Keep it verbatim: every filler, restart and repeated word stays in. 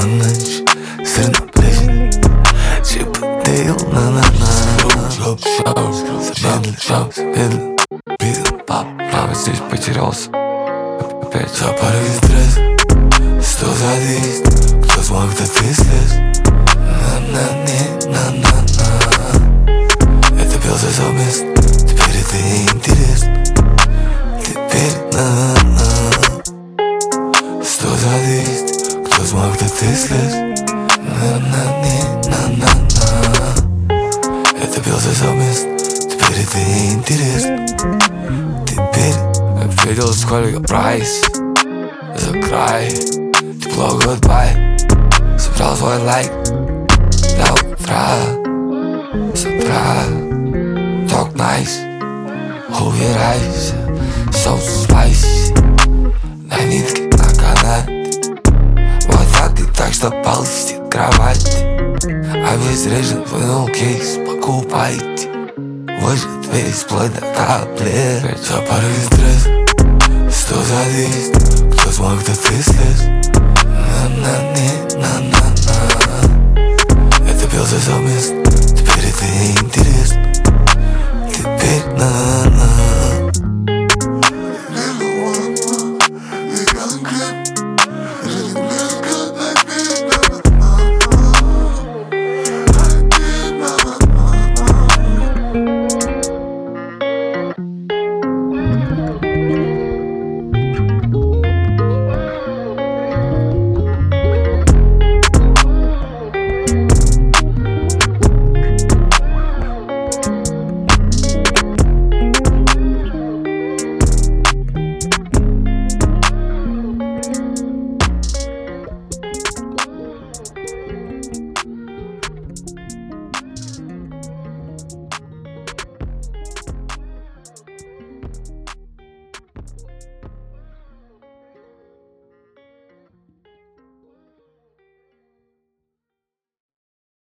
на ночь, сыр на плесень, Чип и Дейл, на-на-на. Замедлен, замедлен, битен пап, прямо здесь потерялся. Опять запарывает стресс, сто за двести, кто смог, да ты слез. На-на-не, на-на-на. Это пел за совмест, теперь это не интересно. Теперь на-на-на. Сто за двести, кто смог, да ты слез. На-на-не, на-на-на. Это пел за совмест, теперь это не интересно. Теперь видел, сколько прайс за край. Тепло, goodbye. Собрал свой лайк до утра. С утра talk nice, убирайся, соус спайси. На нитке, на канате. Вот так и так, что ползти к кровати. Обезврежен, вынул кейс, покупайте. Выжат весь вплоть до капли. Запарывает стресс, сто за двести, кто смог, да ты слез. На-на-не, на-на-на. Это пел за совмест,